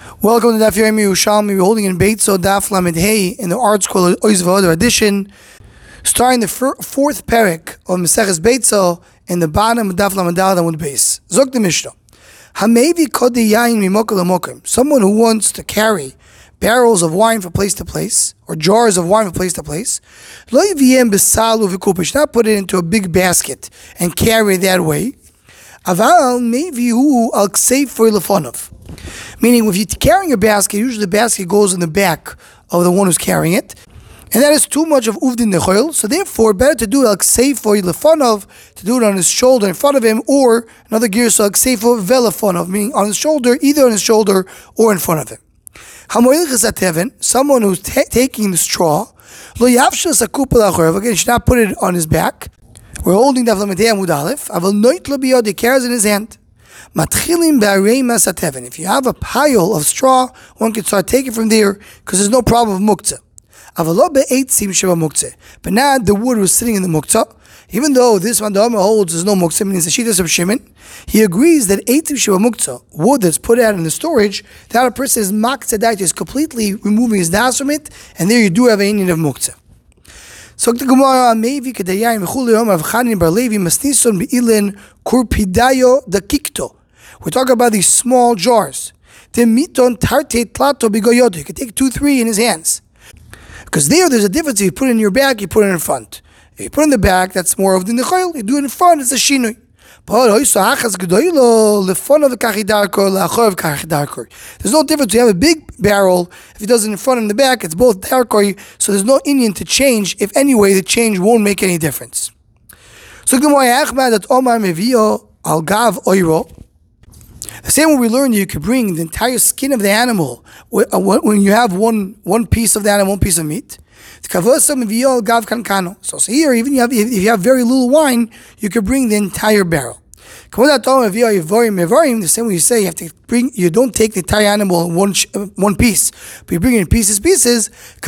Welcome to Daf Yomi Yerushalmi. We're holding in Beitzo Daf Lamed Hey in the Art School Oiz V'Odar edition, starting the fourth parak of Maseches Beitzo in the bottom of Daf Lamed Daled Amud Beis. Zok the Mishnah. Hamevi Kodi Yain Mimokel Lamokim. Someone who wants to carry barrels of wine from place to place, or jars of wine from place to place, Lo Yiviem B'Salu V'Kupa. Should not put it into a big basket and carry it that way. Aval Mevihu Al Kseifor Lefonov. Meaning, if you're carrying a basket, usually the basket goes in the back of the one who's carrying it, and that is too much of uvdin nechoil. So therefore, better to do it like seifo lefonov, to do it on his shoulder in front of him, or another gear so like seifo velefonov, meaning on his shoulder, either on his shoulder or in front of him. Someone who's taking the straw, lo yavshel sakupa lachorev. Again, should not put it on his back. We're holding the Amud Aleph. Aval noit lo biyod, he carries in his hand. If you have a pile of straw, one can start taking from there because there's no problem of muktzah. But now the wood was sitting in the muktzah. Even though this mandama holds there's no muktzah, means the shittas of Shimon, he agrees that eitzim sheva muktzah, wood that's put out in the storage, that a person is maktzah, is completely removing his das from it, and there you do have a union of muktzah. So the Gemara Mevi Kedayayin V'Chulei Rav Chanin Bar Levi Masnison Be'ilin Kurpidayo the Kikto. We're talking about these small jars. The miton tarte tlato bigoyodo. You can take 2-3 in his hands. Because there's a difference. If you put it in your back, you put it in front. If you put it in the back, that's more of the nechayil. You do it in front, it's a shinui. There's no difference. You have a big barrel. If he does it in front and in the back, it's both darkoi. So there's no Indian to change. If anyway, the change won't make any difference. So the Gemara that Omar Mevio al Gav Oiro. The same way we learned you could bring the entire skin of the animal when you have one piece of the animal, one piece of meat. So here, even if you have very little wine, you could bring the entire barrel. The same way you say you don't take the entire animal in one piece, but you bring it in pieces.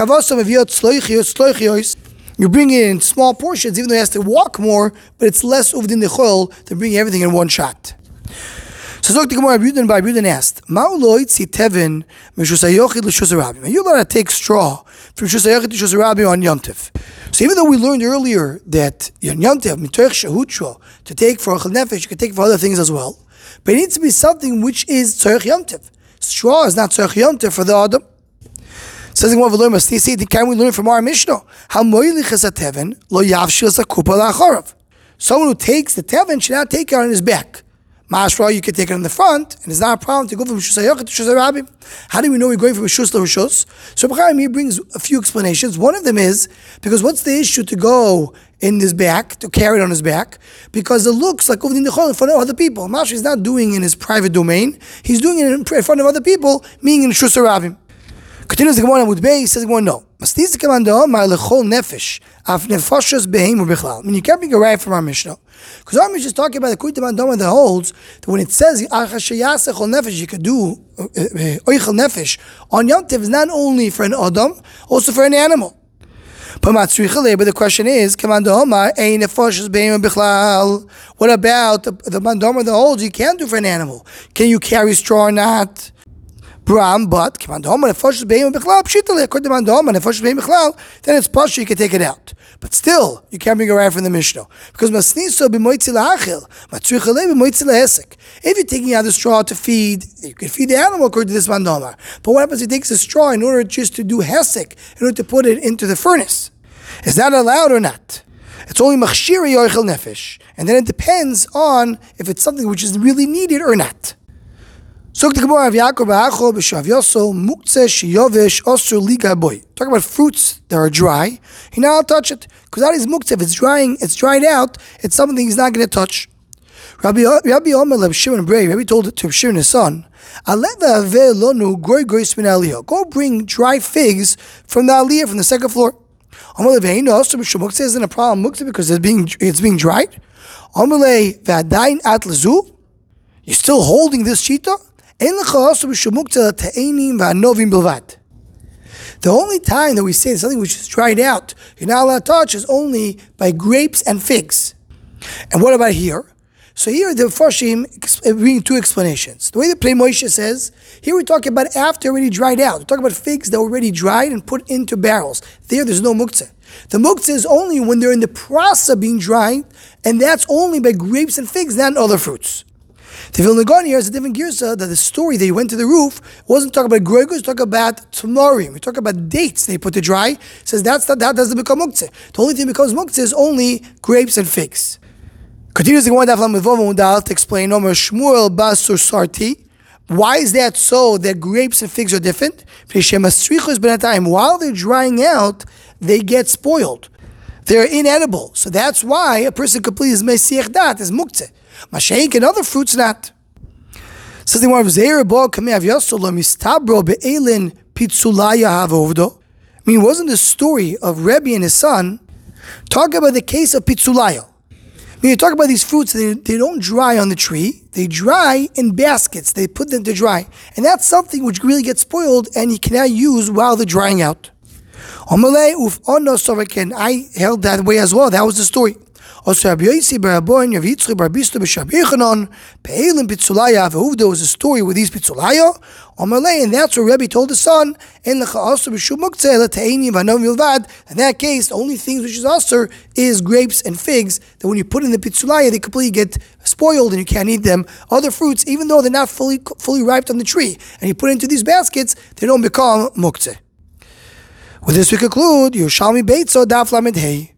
You bring it in small portions, even though he has to walk more, but it's less uvdin nechol than bringing everything in one shot. So Zok the Gemara Abudin asked, are you allowed to take straw from Shusayochid to Shusarabi on Yom Tov? So even though we learned earlier that on Yom Tov, to take for Achal Nefesh, you can take for other things as well, but it needs to be something which is Tzorech Yom Tov. Straw is not Tzorech Yom Tov for the Adam. Says the Gemara, can we learn from our Mishnah? Someone who takes the Tevin should not take it on his back. Mashra, you can take it in the front, and it's not a problem to go from Shusayach to Shusarabim. How do we know we're going from Shus to Rishus? So B'chaim here brings a few explanations. One of them is, because what's the issue to go in his back, to carry it on his back? Because it looks like in front of other people. Mashra is not doing it in his private domain, he's doing it in front of other people, meaning in Shusarabim. Continues the Gemara Amud Beis, says the Gemara, no. When you can't bring a right from our Mishnah, because our Mishnah is talking about the Kuita Mandama that holds that when it says you could do Oichel Nefesh on Yom Tov is not only for an Adam, also for an animal. But the question is, what about the Mandama that holds you can't do for an animal? Can you carry straw or not? But then it's partial, you can take it out. But still, you can't bring a right from the Mishnah. Because if you're taking out the straw to feed, you can feed the animal according to this mandama. But what happens if he takes the straw in order just to do hesek, in order to put it into the furnace? Is that allowed or not? It's only machshiri yoichel nefesh. And then it depends on if it's something which is really needed or not. Talk about fruits that are dry. You're not allowed to touch it. Because that is muktzeh. If it's drying, it's dried out, it's something he's not going to touch. Rabbi told it to Shimon his son, go bring dry figs from the aliyah, from the second floor. Isn't a problem muktzeh because it's being dried? You're still holding this shita? The only time that we say something which is dried out, you're not allowed to touch, is only by grapes and figs. And what about here? So here the Farshim bring two explanations. The way the Pnei Moshe says, here we're talking about after already dried out. We're talking about figs that were already dried and put into barrels. There's no muktzeh. The muktzeh is only when they're in the process of being dried, and that's only by grapes and figs, not other fruits. The Vilna Gaon here is a different girsa that the story that he went to the roof wasn't talking about grapes, talking about tamarim. We talk about dates they put to dry. It says that doesn't become muktzeh. The only thing that becomes muktzeh is only grapes and figs. Continues the Gemara Daf Lamed Vav Amud Aleph to explain Omer Shmuel Basur Sarti. Why is that so that grapes and figs are different? While they're drying out, they get spoiled. They're inedible. So that's why a person completes Mesiach Dat as muktzeh. Mashaik and other fruits not. Says the Gemara Zeir Bo Kamev Yosolo Mistabro Be'elin Pitzulaya Havovdo. I mean, wasn't the story of Rebbe and his son talking about the case of Pitzulaya? When you talk about these fruits, they don't dry on the tree. They dry in baskets. They put them to dry. And that's something which really gets spoiled and you cannot use while they're drying out. I held that way as well. That was the story. Was a story with these pitzulaya, and that's what Rebbe told his son. In that case, the only things which is aser is grapes and figs. That when you put in the pitzulaya, they completely get spoiled and you can't eat them. Other fruits, even though they're not fully ripe on the tree, and you put into these baskets, they don't become muktzeh. With this we conclude Yerushalmi Beitzo Daf Lamed Hey.